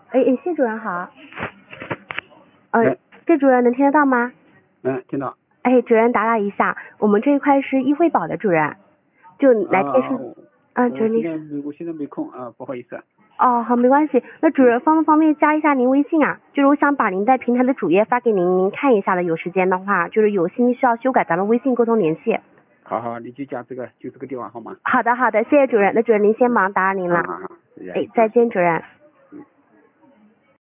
谢主任好。谢主任能听得到吗？ 听到。 主任打一下，我们这一块是医惠保的主任，就来电视。主任我现在没空啊，不好意思。 好，没关系。那主任方不方便加一下您微信啊？就是我想把您在平台的主页发给您，您看一下的。有时间的话，就是有信息需要修改，咱们微信沟通联系。 好，你就加这个，就这个电话号码。 好的，谢谢主任。那主任您先忙，打扰您了。 好， 再见主任。